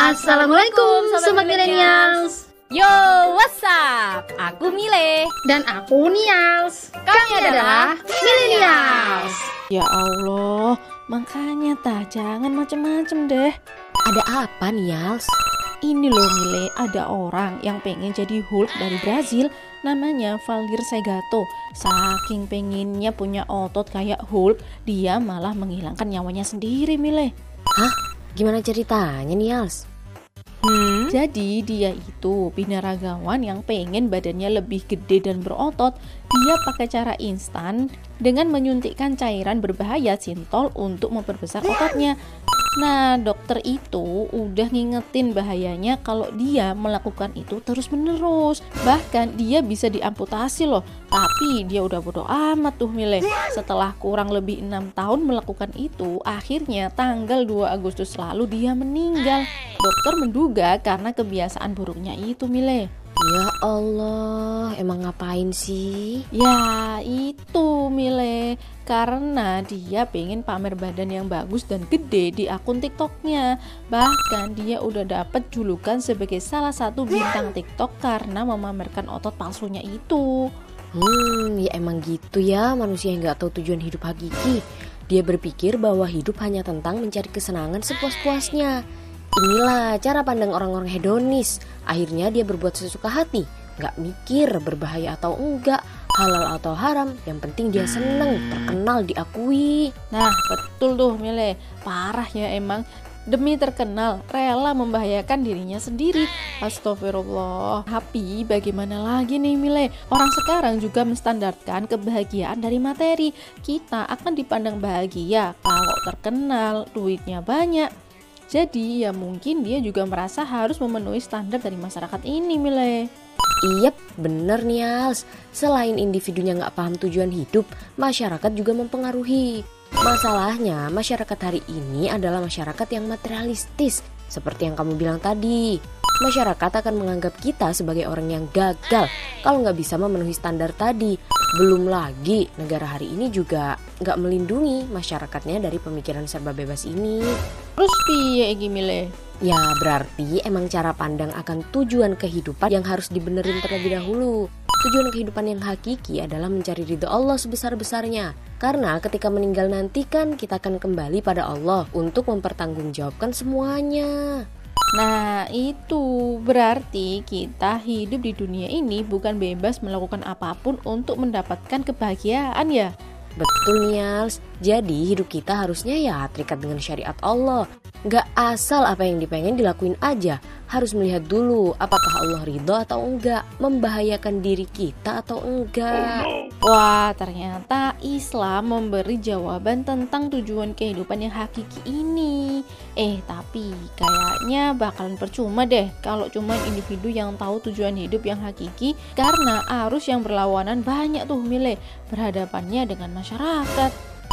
Assalamualaikum Sobat Millennials. Yo, what's up? Aku Mile. Dan aku Nials. Kami adalah Millennials. Ya Allah, makanya jangan macem-macem deh. Ada apa Nials? Ini loh Mile, ada orang yang pengen jadi Hulk dari Brazil. Namanya Valdir Segato. Saking pengennya punya otot kayak Hulk, dia malah menghilangkan nyawanya sendiri Mile. Hah? Gimana ceritanya Nials? Jadi dia itu binaragawan yang pengen badannya lebih gede dan berotot. Dia pakai cara instan dengan menyuntikkan cairan berbahaya sintol untuk memperbesar ototnya. Nah, dokter itu udah ngingetin bahayanya kalau dia melakukan itu terus-menerus. Bahkan dia bisa diamputasi loh. Tapi dia udah bodo amat tuh Mile. Setelah kurang lebih 6 tahun melakukan itu, akhirnya tanggal 2 Agustus lalu dia meninggal. Dokter menduga karena kebiasaan buruknya itu Mile. Ya Allah, emang ngapain sih? Ya itu Mile, karena dia pengen pamer badan yang bagus dan gede di akun TikToknya. Bahkan dia udah dapet julukan sebagai salah satu bintang TikTok karena memamerkan otot palsunya itu. Ya emang gitu ya manusia yang gak tahu tujuan hidup hakiki. Dia berpikir bahwa hidup hanya tentang mencari kesenangan sepuas-puasnya. Inilah cara pandang orang-orang hedonis. Akhirnya dia berbuat sesuka hati, gak mikir berbahaya atau enggak, halal atau haram. Yang penting dia seneng, terkenal, diakui. Nah betul tuh Mile, parah ya emang. Demi terkenal, rela membahayakan dirinya sendiri. Astagfirullah. Tapi bagaimana lagi nih Mile? Orang sekarang juga menstandarkan kebahagiaan dari materi. Kita akan dipandang bahagia kalau terkenal, duitnya banyak. Jadi ya mungkin dia juga merasa harus memenuhi standar dari masyarakat ini Mile. Iya bener Nials. Selain individunya gak paham tujuan hidup, masyarakat juga mempengaruhi. Masalahnya masyarakat hari ini adalah masyarakat yang materialistis. Seperti yang kamu bilang tadi, masyarakat akan menganggap kita sebagai orang yang gagal kalau gak bisa memenuhi standar tadi. Belum lagi negara hari ini juga gak melindungi masyarakatnya dari pemikiran serba bebas ini. Terus piye iki Mile? Ya berarti emang cara pandang akan tujuan kehidupan yang harus dibenerin terlebih dahulu. Tujuan kehidupan yang hakiki adalah mencari ridho Allah sebesar-besarnya. Karena ketika meninggal nanti kan kita akan kembali pada Allah untuk mempertanggungjawabkan semuanya. Nah itu berarti kita hidup di dunia ini bukan bebas melakukan apapun untuk mendapatkan kebahagiaan ya. Betul Nials, jadi hidup kita harusnya ya terikat dengan syariat Allah. Gak asal apa yang dipengen dilakuin aja. Harus melihat dulu apakah Allah ridho atau enggak, membahayakan diri kita atau enggak. Wah ternyata Islam memberi jawaban tentang tujuan kehidupan yang hakiki ini. Tapi kayaknya bakalan percuma deh kalau cuma individu yang tahu tujuan hidup yang hakiki. Karena arus yang berlawanan banyak tuh Mile berhadapannya dengan masyarakat.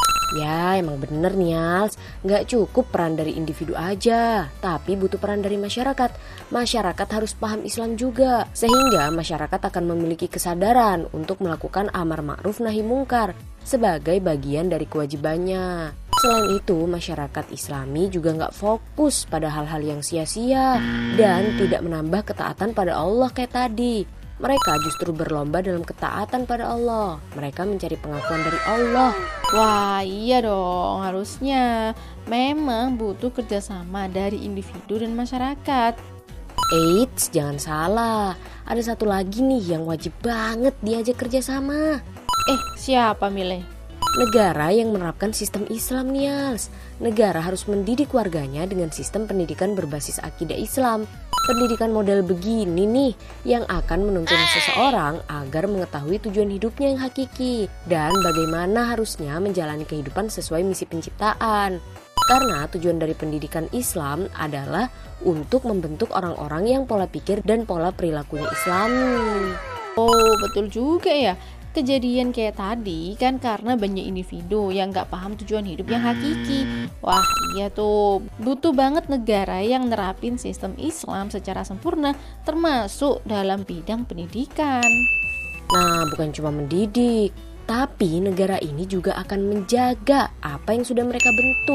Ya emang bener Nials, gak cukup peran dari individu aja, tapi butuh peran dari masyarakat. Masyarakat harus paham Islam juga, sehingga masyarakat akan memiliki kesadaran untuk melakukan amar ma'ruf nahi mungkar sebagai bagian dari kewajibannya. Selain itu, masyarakat Islami juga gak fokus pada hal-hal yang sia-sia dan tidak menambah ketaatan pada Allah kayak tadi. Mereka justru berlomba dalam ketaatan pada Allah. Mereka mencari pengakuan dari Allah. Wah iya dong, harusnya memang butuh kerjasama dari individu dan masyarakat. Eits, jangan salah. Ada satu lagi nih yang wajib banget diajak kerjasama. Siapa Mile? Negara yang menerapkan sistem Islam Nials. Negara harus mendidik warganya dengan sistem pendidikan berbasis akidah Islam. Pendidikan model begini nih yang akan menuntun seseorang agar mengetahui tujuan hidupnya yang hakiki dan bagaimana harusnya menjalani kehidupan sesuai misi penciptaan. Karena tujuan dari pendidikan Islam adalah untuk membentuk orang-orang yang pola pikir dan pola perilakunya Islami. Oh betul juga ya. Kejadian kayak tadi kan karena banyak individu yang gak paham tujuan hidup yang hakiki. Wah iya tuh, butuh banget negara yang nerapin sistem Islam secara sempurna termasuk dalam bidang pendidikan. Nah bukan cuma mendidik, tapi negara ini juga akan menjaga apa yang sudah mereka bentuk.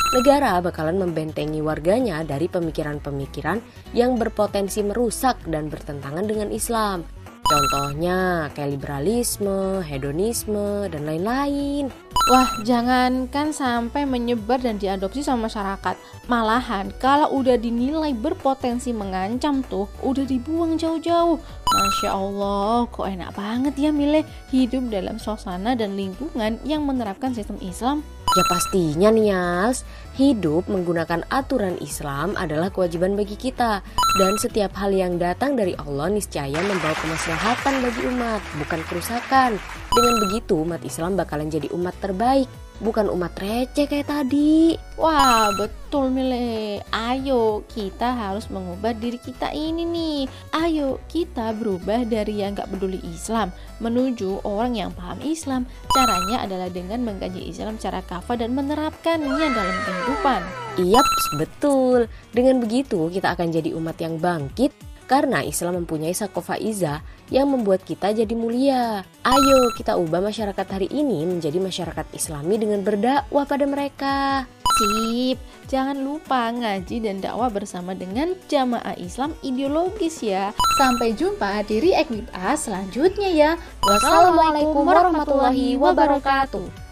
negara bakalan membentengi warganya dari pemikiran-pemikiran yang berpotensi merusak dan bertentangan dengan Islam. Contohnya kayak liberalisme, hedonisme, dan lain-lain. Wah, jangankan sampai menyebar dan diadopsi sama masyarakat. Malahan kalau udah dinilai berpotensi mengancam tuh, udah dibuang jauh-jauh. Masya Allah, kok enak banget ya milih hidup dalam suasana dan lingkungan yang menerapkan sistem Islam. Ya pastinya Nials, hidup menggunakan aturan Islam adalah kewajiban bagi kita. Dan setiap hal yang datang dari Allah niscaya membawa kemaslahatan bagi umat, bukan kerusakan. Dengan begitu umat Islam bakalan jadi umat terbaik, bukan umat receh kayak tadi. Wah, betul Mile. Ayo, kita harus mengubah diri kita ini nih. Ayo, kita berubah dari yang gak peduli Islam menuju orang yang paham Islam. Caranya adalah dengan mengkaji Islam secara kafah dan menerapkannya dalam kehidupan. Yaps, betul. Dengan begitu kita akan jadi umat yang bangkit karena Islam mempunyai sakofa izah yang membuat kita jadi mulia. Ayo kita ubah masyarakat hari ini menjadi masyarakat Islami dengan berdakwah pada mereka. Sip, jangan lupa ngaji dan dakwah bersama dengan jamaah Islam ideologis ya. Sampai jumpa di React with Us selanjutnya ya. Wassalamualaikum warahmatullahi wabarakatuh.